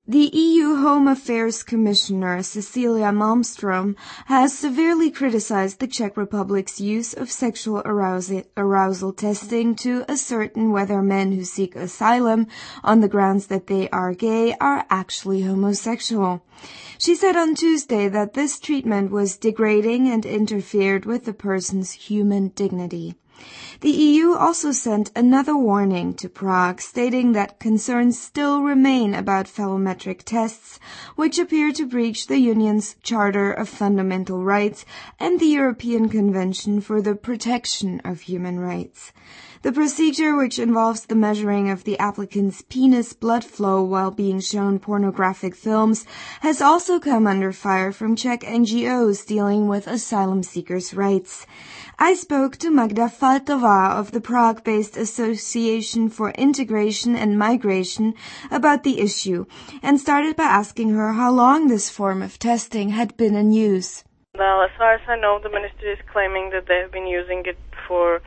The EU Home Affairs Commissioner Cecilia Malmström has severely criticized the Czech Republic's use of sexual arousal testing to ascertain whether men who seek asylum on the grounds that they are gay are actually homosexual. She said on Tuesday that this treatment was degrading and interfered with the person's human dignity. The EU also sent another warning to Prague, stating that concerns still remain about phallometric tests, which appear to breach the Union's Charter of Fundamental Rights and the European Convention for the Protection of Human Rights. The procedure, which involves the measuring of the applicant's penis blood flow while being shown pornographic films, has also come under fire from Czech NGOs dealing with asylum seekers' rights. I spoke to Magda Faltová of the Prague-based Association for Integration and Migration about the issue and started by asking her how long this form of testing had been in use. Well, as far as I know, the ministry is claiming that they have been using it for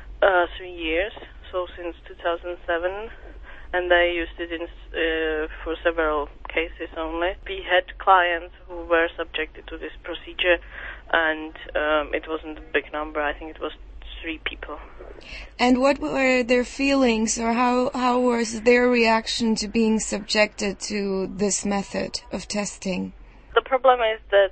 3 years, so since 2007, and they used it for several cases only. We had clients who were subjected to this procedure, and it wasn't a big number. I think it was 3 people. And what were their feelings, or how was their reaction to being subjected to this method of testing? The problem is that,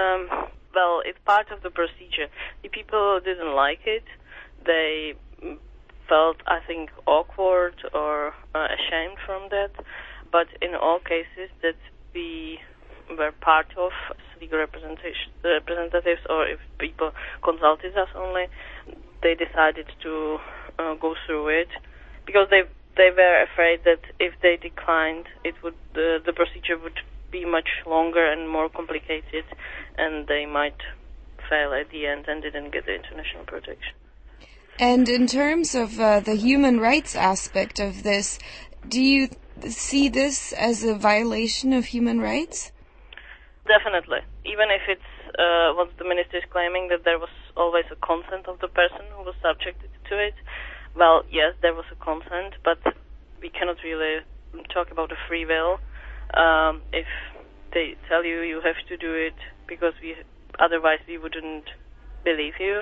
it's part of the procedure. The people didn't like it. They felt, I think, awkward or ashamed from that. But in all cases that we were part of, legal representatives, or if people consulted us only, they decided to go through it because they were afraid that if they declined, the procedure would be much longer and more complicated, and they might fail at the end and didn't get the international protection. And in terms of the human rights aspect of this, do you see this as a violation of human rights? Definitely. Even if it's what the minister is claiming, that there was always a consent of the person who was subjected to it. Well, yes, there was a consent, but we cannot really talk about a free will. If they tell you you have to do it because otherwise we wouldn't believe you.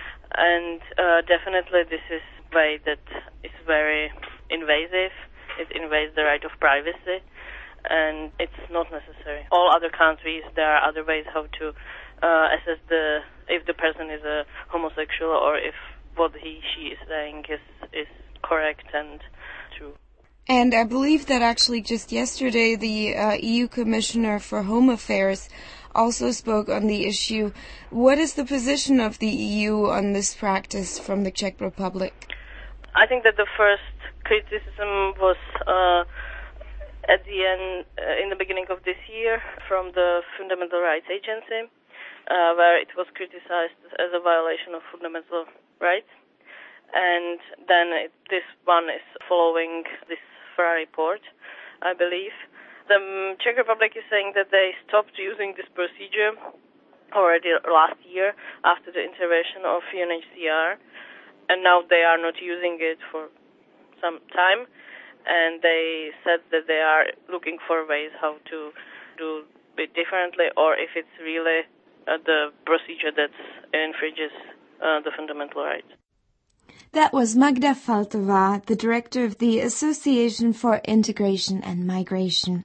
And definitely this is a way that is very invasive. It invades the right of privacy, and it's not necessary. All other countries, there are other ways how to assess if the person is a homosexual, or if what she is saying is correct and true. And I believe that actually just yesterday the EU Commissioner for Home Affairs also spoke on the issue. What is the position of the EU on this practice from the Czech Republic? I think that the first criticism was at the end, in the beginning of this year, from the Fundamental Rights Agency, where it was criticized as a violation of fundamental rights. And then this one is following this FRA report, I believe. The Czech Republic is saying that they stopped using this procedure already last year after the intervention of UNHCR, and now they are not using it for some time, and they said that they are looking for ways how to do it differently, or if it's really the procedure that infringes the fundamental rights. That was Magda Faltová, the director of the Association for Integration and Migration.